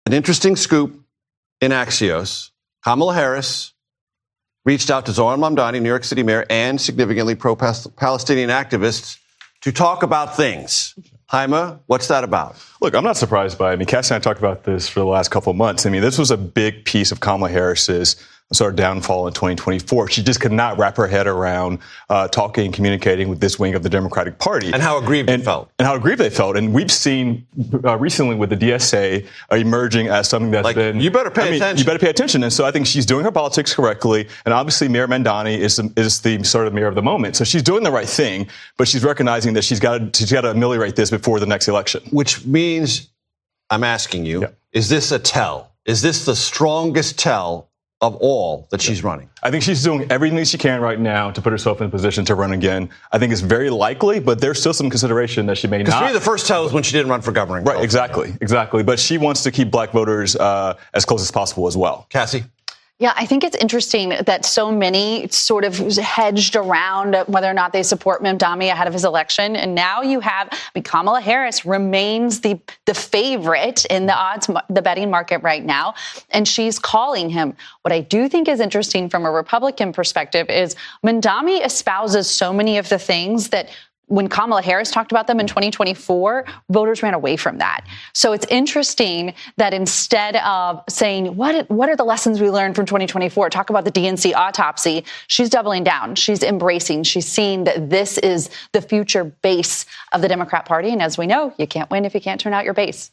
an interesting scoop in Axios. Kamala Harris reached out to Zohran Mamdani, New York City mayor, and significantly pro-Palestinian activists to talk about things. Jaime, what's that about? Look, I'm not surprised by it. I mean, Cassie and I talked about this for the last couple of months. I mean, this was a big piece of Kamala Harris's sort of downfall in 2024. She just could not wrap her head around talking and communicating with this wing of the Democratic Party. And how aggrieved they felt. And how aggrieved they felt. And we've seen recently with the DSA emerging as something that's been... You better pay attention. You better pay attention. And so I think she's doing her politics correctly. And obviously Mayor Mamdani is the sort of mayor of the moment. So she's doing the right thing, but she's recognizing that she's got to ameliorate this before the next election. Which means, I'm asking you, is this a tell? Is this the strongest tell of all that she's running? I think she's doing everything she can right now to put herself in a position to run again. I think it's very likely, but there's still some consideration that she may not. Because for me, the first tell is when she didn't run for governor. Right, exactly. But she wants to keep black voters as close as possible as well. Cassie? Yeah, I think it's interesting that so many sort of hedged around whether or not they support Mamdani ahead of his election. And now you have, Kamala Harris remains the favorite in the betting market right now. And she's calling him. What I do think is interesting from a Republican perspective is Mamdani espouses so many of the things that when Kamala Harris talked about them in 2024, voters ran away from that. So it's interesting that instead of saying, what are the lessons we learned from 2024, talk about the DNC autopsy, she's doubling down. She's embracing. She's seeing that this is the future base of the Democrat Party. And as we know, you can't win if you can't turn out your base.